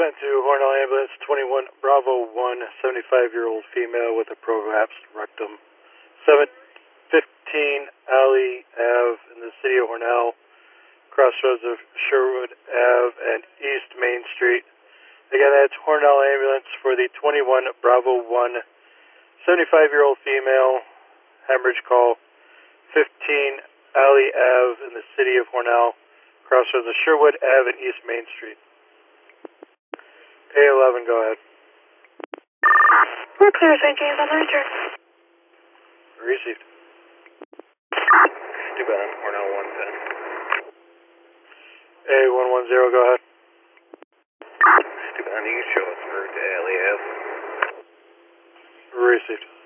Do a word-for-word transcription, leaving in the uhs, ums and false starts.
ten to Hornell Ambulance, twenty-one Bravo one, seventy-five-year-old female with a prolapsed rectum. seven fifteen Alley Ave in the city of Hornell, crossroads of Sherwood Ave and East Main Street. Again, that's Hornell Ambulance for the twenty-one Bravo one, seventy-five-year-old female, hemorrhage call, fifteen Alley Ave in the city of Hornell, crossroads of Sherwood Ave and East Main Street. A eleven, go ahead. We're clear, Saint James, on the return. Received. Steuben, Hornell one ten. A one one zero, go ahead. Steuben, you can show us route to Alley Ave. Received.